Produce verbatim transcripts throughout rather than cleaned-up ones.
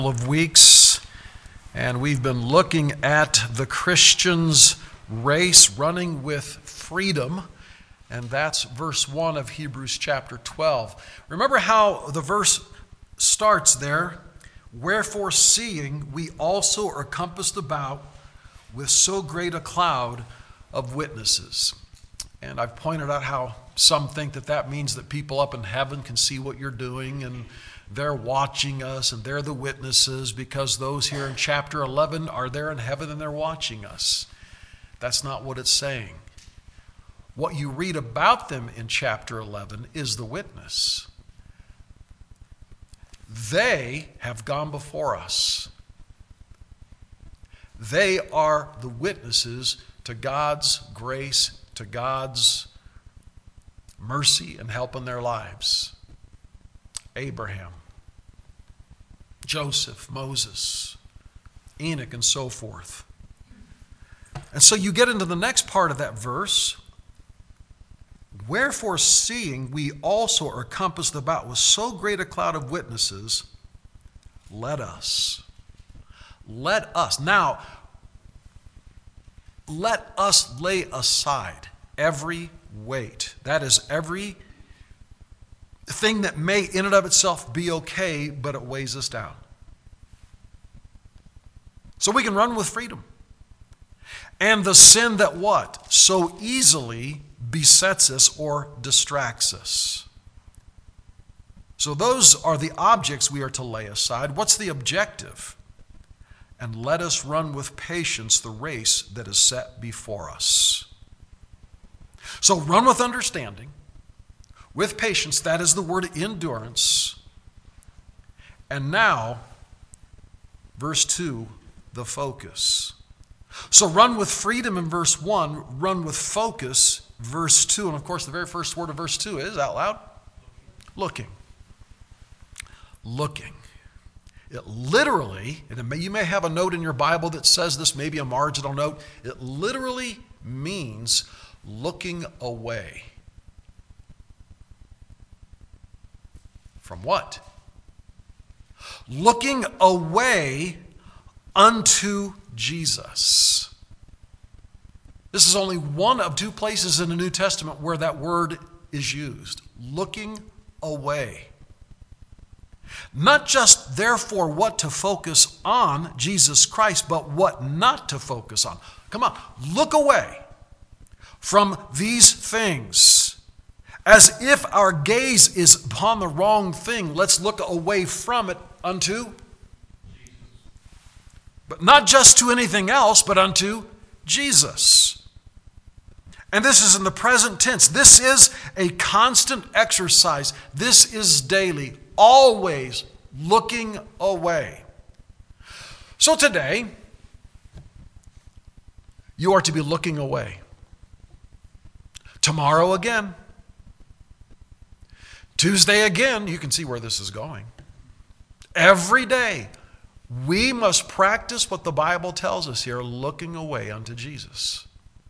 Of weeks, and we've been looking at the Christian's race running with freedom, and that's verse one of Hebrews chapter twelve. Remember how the verse starts there? Wherefore, seeing we also are compassed about with so great a cloud of witnesses. And I've pointed out how some think that that means that people up in heaven can see what you're doing, and they're watching us, and they're the witnesses because those here in chapter eleven are there in heaven and they're watching us. That's not what it's saying. What you read about them in chapter eleven is the witness. They have gone before us. They are the witnesses to God's grace, to God's mercy and help in their lives. Abraham, Joseph, Moses, Enoch, and so forth. And so you get into the next part of that verse. Wherefore, seeing we also are compassed about with so great a cloud of witnesses, let us. Let us. Now, let us lay aside every weight. That is, every thing that may in and of itself be okay, but it weighs us down. So we can run with freedom. And the sin that what? So easily besets us or distracts us. So those are the objects we are to lay aside. What's the objective? And let us run with patience the race that is set before us. So run with understanding. With patience, that is the word endurance. And now, verse two, the focus. So run with freedom in verse one, run with focus, verse two. And of course, the very first word of verse two is, out loud, looking. Looking. It literally, and it may, you may have a note in your Bible that says this, maybe a marginal note, it literally means looking away. From what? Looking away unto Jesus. This is only one of two places in the New Testament where that word is used. Looking away. Not just, therefore, what to focus on, Jesus Christ, but what not to focus on. Come on, look away from these things. As if our gaze is upon the wrong thing, let's look away from it unto Jesus. But not just to anything else, but unto Jesus. And this is in the present tense. This is a constant exercise. This is daily, always looking away. So today, you are to be looking away. Tomorrow again. Tuesday again, you can see where this is going. Every day, we must practice what the Bible tells us here, looking away unto Jesus.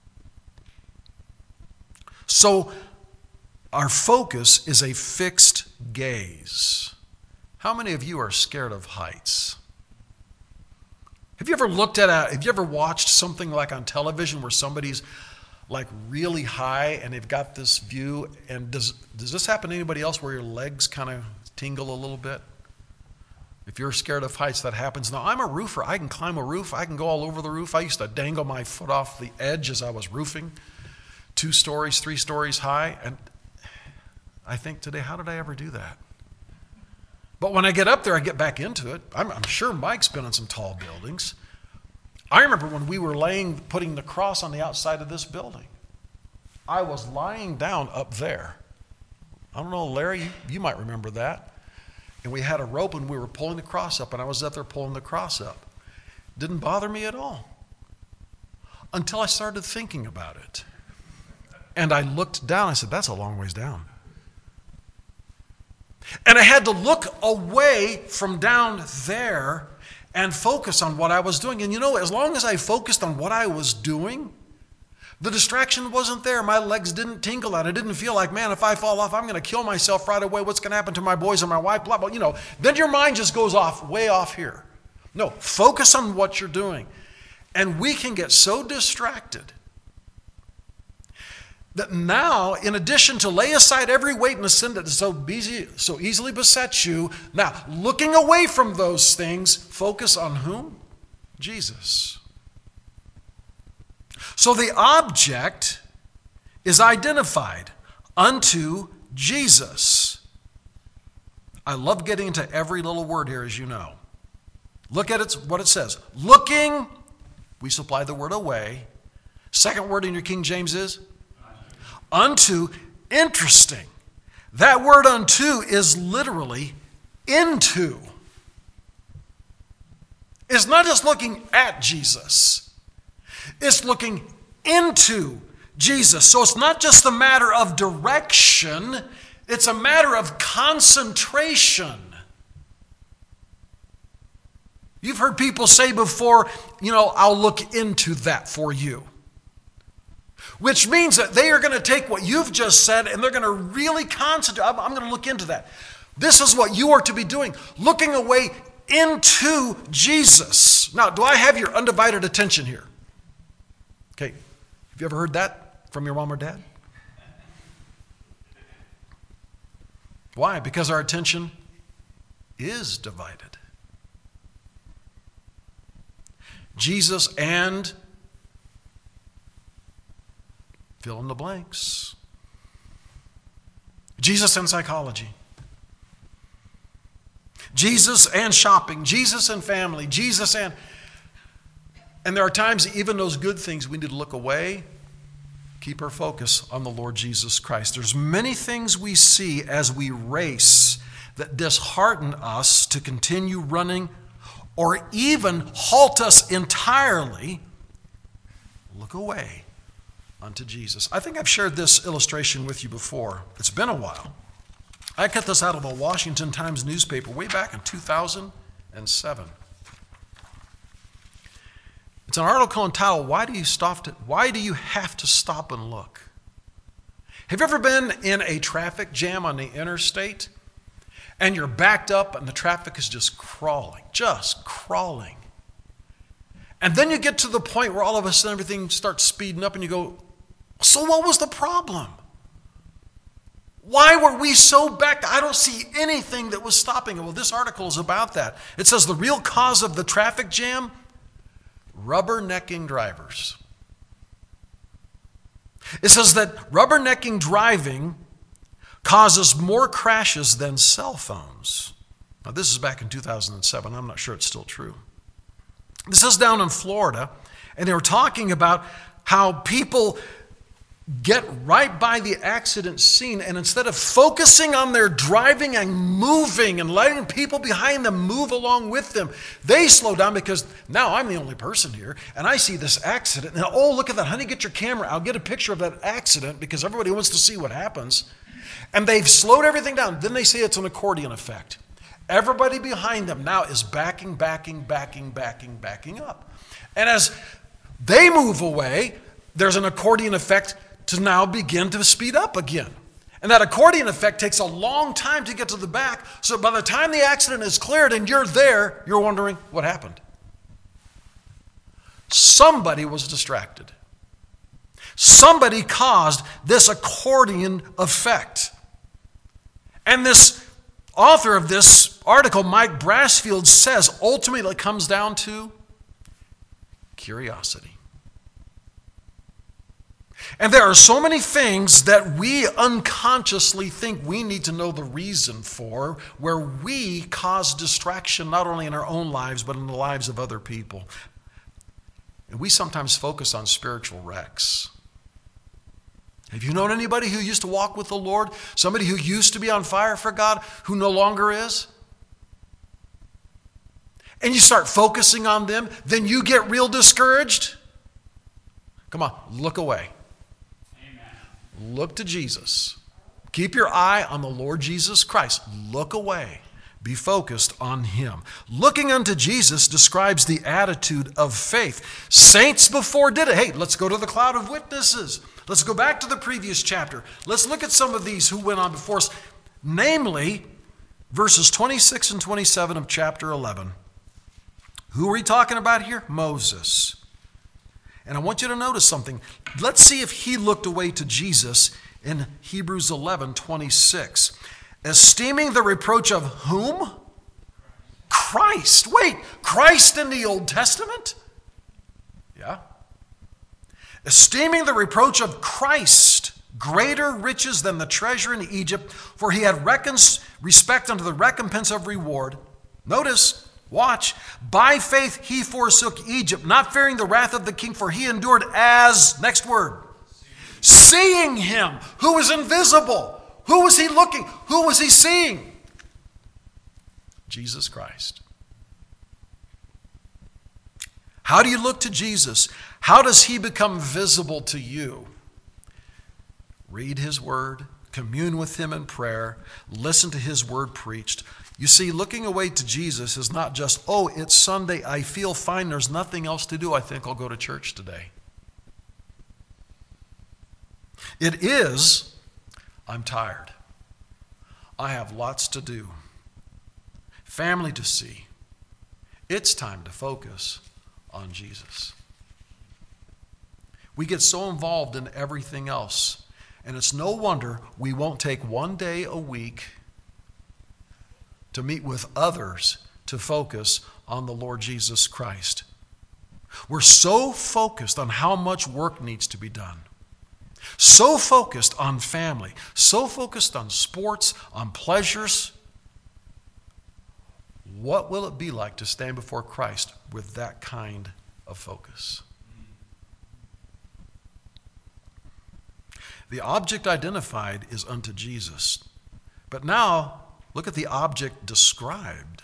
So, our focus is a fixed gaze. How many of you are scared of heights? Have you ever looked at a, have you ever watched something like on television where somebody's like really high and they've got this view, and does does this happen to anybody else where your legs kind of tingle a little bit? If you're scared of heights, that happens. Now, I'm a roofer. I can climb a roof. I can go all over the roof. I used to dangle my foot off the edge as I was roofing, two stories, three stories high, and I think today, how did I ever do that? But when I get up there, I get back into it. I'm, I'm sure Mike's been on some tall buildings. I remember when we were laying, putting the cross on the outside of this building. I was lying down up there. I don't know, Larry, you, you might remember that. And we had a rope and we were pulling the cross up, and I was up there pulling the cross up. Didn't bother me at all until I started thinking about it. And I looked down, I said, that's a long ways down. And I had to look away from down there and focus on what I was doing. And you know, as long as I focused on what I was doing, The distraction wasn't there. My legs didn't tingle and I didn't feel like, man, if I fall off, I'm going to kill myself right away. What's going to happen to my boys and my wife? Blah, blah, you know. Then your mind just goes off, way off here. No, focus on what you're doing. And we can get so distracted that now, in addition to lay aside every weight and the sin that so, busy, so easily besets you, now, looking away from those things, focus on whom? Jesus. So the object is identified unto Jesus. I love getting into every little word here, as you know. Look at it, what it says. Looking, we supply the word away. Second word in your King James is? Unto. Interesting. That word unto is literally into. It's not just looking at Jesus. It's looking into Jesus. So it's not just a matter of direction. It's a matter of concentration. You've heard people say before, you know, I'll look into that for you. Which means that they are going to take what you've just said and they're going to really concentrate. I'm, I'm going to look into that. This is what you are to be doing. Looking away into Jesus. Now, do I have your undivided attention here? Okay. Have you ever heard that from your mom or dad? Why? Because our attention is divided. Jesus and fill in the blanks. Jesus and psychology. Jesus and shopping. Jesus and family. Jesus and... And there are times, even those good things, we need to look away, keep our focus on the Lord Jesus Christ. There's many things we see as we race that dishearten us to continue running or even halt us entirely. Look away unto Jesus. I think I've shared this illustration with you before. It's been a while. I cut this out of a Washington Times newspaper way back in two thousand seven. It's an article entitled, Why do you stop to, Why do you have to stop and look? Have you ever been in a traffic jam on the interstate and you're backed up and the traffic is just crawling, just crawling? And then you get to the point where all of a sudden everything starts speeding up and you go, so what was the problem? Why were we so backed? I don't see anything that was stopping it. Well, this article is about that. It says the real cause of the traffic jam, rubbernecking drivers. It says that rubbernecking driving causes more crashes than cell phones. Now, this is back in two thousand seven. I'm not sure it's still true. This is down in Florida, and they were talking about how people get right by the accident scene, and instead of focusing on their driving and moving and letting people behind them move along with them, they slow down because now I'm the only person here, and I see this accident. And oh, look at that, honey, get your camera. I'll get a picture of that accident because everybody wants to see what happens. And they've slowed everything down. Then they say it's an accordion effect. Everybody behind them now is backing, backing, backing, backing, backing up. And as they move away, there's an accordion effect to now begin to speed up again. And that accordion effect takes a long time to get to the back, so by the time the accident is cleared and you're there, you're wondering what happened. Somebody was distracted. Somebody caused this accordion effect. And this author of this article, Mike Brassfield, says ultimately it comes down to curiosity. And there are so many things that we unconsciously think we need to know the reason for, where we cause distraction not only in our own lives, but in the lives of other people. And we sometimes focus on spiritual wrecks. Have you known anybody who used to walk with the Lord? Somebody who used to be on fire for God, who no longer is? And you start focusing on them, then you get real discouraged? Come on, look away. Look to Jesus. Keep your eye on the Lord Jesus Christ. Look away. Be focused on him. Looking unto Jesus describes the attitude of faith. Saints before did it. Hey, let's go to the cloud of witnesses. Let's go back to the previous chapter. Let's look at some of these who went on before us. Namely, verses twenty-six and twenty-seven of chapter eleven. Who are we talking about here? Moses. And I want you to notice something. Let's see if he looked away to Jesus in Hebrews eleven twenty-six. Esteeming the reproach of whom? Christ. Wait, Christ in the Old Testament? Yeah. Esteeming the reproach of Christ greater riches than the treasure in Egypt, for he had reckoned respect unto the recompense of reward. Notice, watch. By faith he forsook Egypt, not fearing the wrath of the king, for he endured as, next word, seeing him who is invisible. Who was he looking? Who was he seeing? Jesus Christ. How do you look to Jesus? How does he become visible to you? Read his word, commune with him in prayer, listen to his word preached. You see, looking away to Jesus is not just, oh, it's Sunday, I feel fine, there's nothing else to do, I think I'll go to church today. It is, I'm tired. I have lots to do. Family to see. It's time to focus on Jesus. We get so involved in everything else, and it's no wonder we won't take one day a week to meet with others to focus on the Lord Jesus Christ. We're so focused on how much work needs to be done. So focused on family, so focused on sports, on pleasures. What will it be like to stand before Christ with that kind of focus? The object identified is unto Jesus. But now, look at the object described.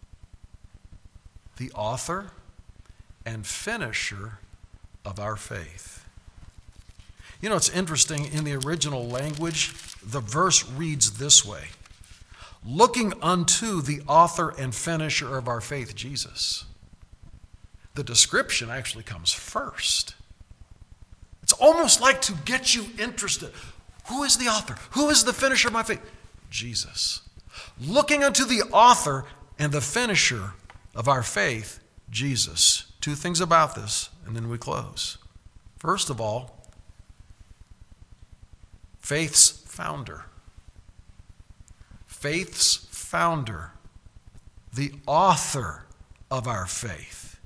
The author and finisher of our faith. You know, it's interesting, in the original language, the verse reads this way. Looking unto the author and finisher of our faith, Jesus. The description actually comes first. It's almost like to get you interested. Who is the author? Who is the finisher of my faith? Jesus. Looking unto the author and the finisher of our faith, Jesus. Two things about this, and then we close. First of all, faith's founder. Faith's founder. The author of our faith.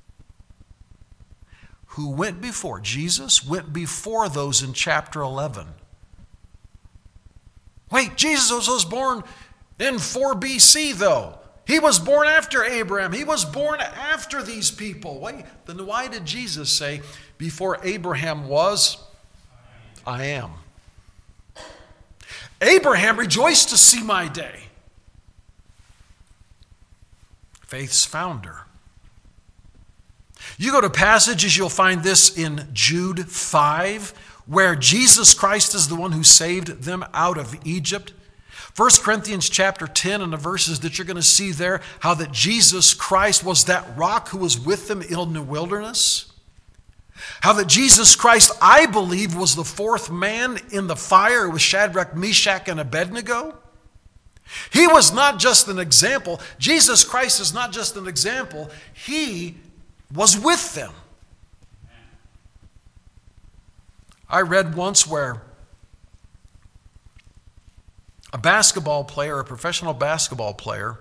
Who went before. Jesus went before those in chapter eleven. Wait, Jesus was born in four B C though. He was born after Abraham. He was born after these people. Wait, then why did Jesus say, before Abraham was, I am? Abraham rejoiced to see my day. Faith's founder. You go to passages, you'll find this in Jude five, where Jesus Christ is the one who saved them out of Egypt. First Corinthians chapter ten, and the verses that you're going to see there, how that Jesus Christ was that rock who was with them in the wilderness. How that Jesus Christ, I believe, was the fourth man in the fire with Shadrach, Meshach, and Abednego. He was not just an example. Jesus Christ is not just an example. He was with them. I read once where a basketball player, a professional basketball player,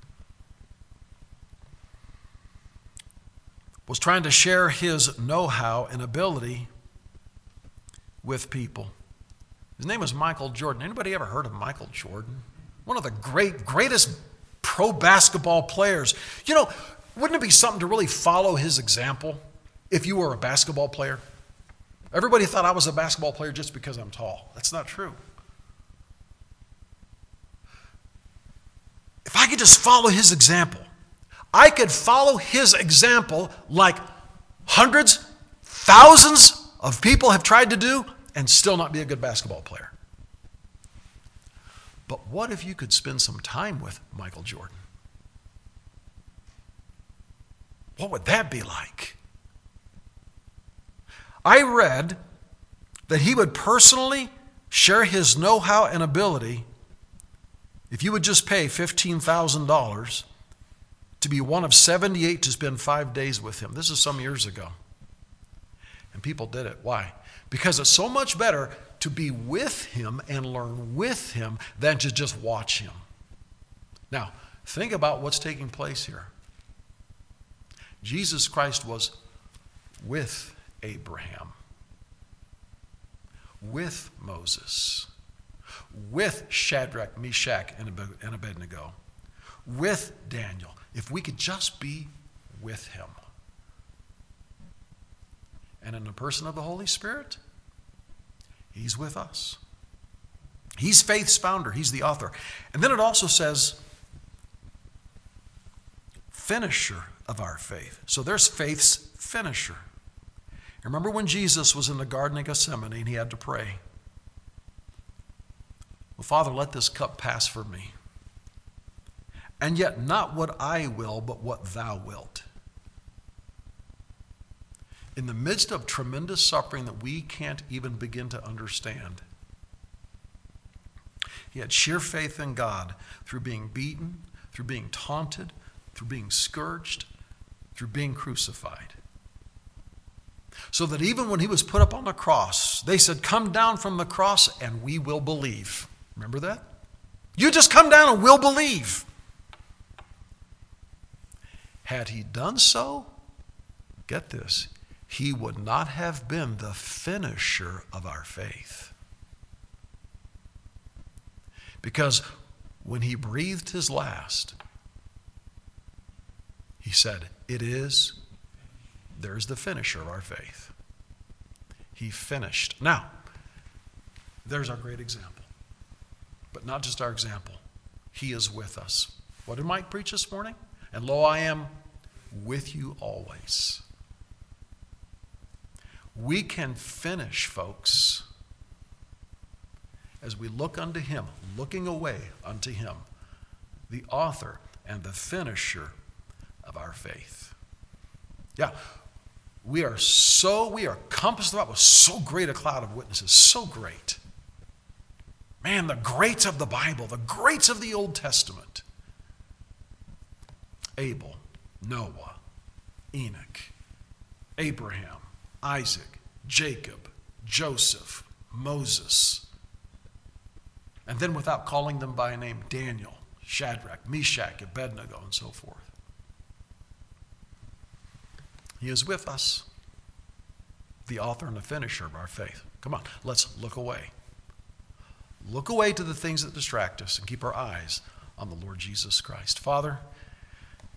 was trying to share his know-how and ability with people. His name was Michael Jordan. Anybody ever heard of Michael Jordan? One of the great, greatest pro basketball players. You know, wouldn't it be something to really follow his example if you were a basketball player? Everybody thought I was a basketball player just because I'm tall. That's not true. If I could just follow his example, I could follow his example like hundreds, thousands of people have tried to do and still not be a good basketball player. But what if you could spend some time with Michael Jordan? What would that be like? I read that he would personally share his know-how and ability if you would just pay fifteen thousand dollars to be one of seventy-eight to spend five days with him. This is some years ago. And people did it. Why? Because it's so much better to be with him and learn with him than to just watch him. Now, think about what's taking place here. Jesus Christ was with Abraham, with Moses, with Shadrach, Meshach, and Abednego, with Daniel. If we could just be with him. And in the person of the Holy Spirit, he's with us. He's faith's founder. He's the author. And then it also says, finisher of our faith. So there's faith's finisher. Remember when Jesus was in the Garden of Gethsemane and he had to pray? Well, Father, let this cup pass from me. And yet not what I will, but what thou wilt. In the midst of tremendous suffering that we can't even begin to understand, he had sheer faith in God through being beaten, through being taunted, through being scourged, through being crucified. So that even when he was put up on the cross, they said, come down from the cross and we will believe. Remember that? You just come down and we'll believe. Had he done so, get this, he would not have been the finisher of our faith. Because when he breathed his last, he said, it is, there's the finisher of our faith. He finished. Now, there's our great example. But not just our example. He is with us. What did Mike preach this morning? And lo, I am with you always. We can finish, folks, as we look unto him, looking away unto him, the author and the finisher of our faith. Yeah, we are so, we are compassed about with so great a cloud of witnesses, so great. Man, the greats of the Bible, the greats of the Old Testament. Abel, Noah, Enoch, Abraham, Isaac, Jacob, Joseph, Moses. And then without calling them by name, Daniel, Shadrach, Meshach, Abednego, and so forth. He is with us, the author and the finisher of our faith. Come on, let's look away. Look away to the things that distract us and keep our eyes on the Lord Jesus Christ. Father,